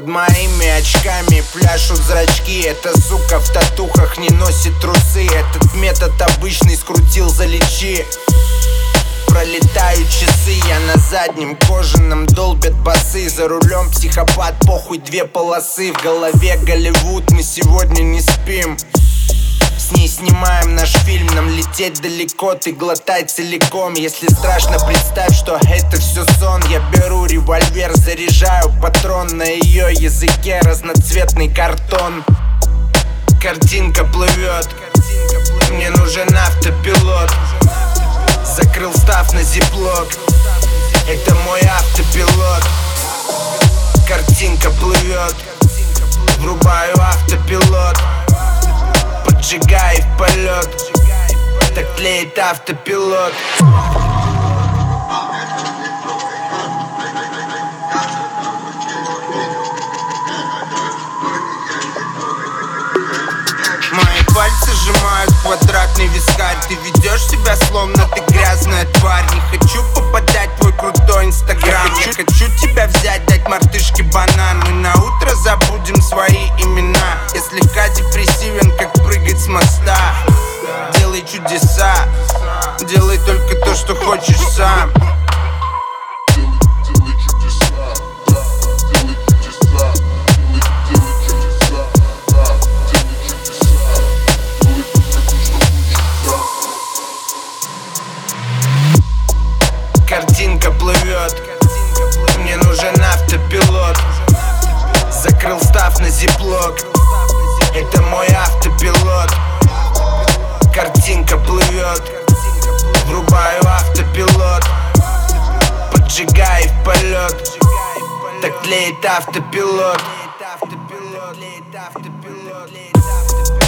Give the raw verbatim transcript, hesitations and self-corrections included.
моими очками пляшут зрачки. Эта сука в татухах не носит трусы. Этот метод обычный скрутил, залечи. Пролетают часы, я на заднем кожаном, долбят басы. За рулем психопат, похуй две полосы. В голове Голливуд, мы сегодня не спим. С ней снимаем наш фильм, нам лететь далеко, ты глотай целиком. Если страшно, представь, что это все сон. Я беру револьвер, заряжаю патрон. На ее языке разноцветный картон. Картинка плывет, мне нужен автопилот. Закрыл став на зиплок, это мой автопилот. Картинка плывет, врубаю автопилот. Поджигай в полет, так тлеет автопилот. Мои пальцы сжимают квадратный вискарь. Ты ведешь себя словно ты грязная тварь. Не хочу попадать в твой крутой инстаграм. Я хочу тебя взять, дать мартышке банан. Мы на утро забудем свои имена. Я слегка депрессивен, как прыгать с моста. Делай чудеса, делай только то, что хочешь сам. Картинка плывет, мне нужен автопилот. Закрыл став на зиплок, это мой автопилот. Картинка плывет, врубаю автопилот. Поджигай в полет, так тлеет автопилот.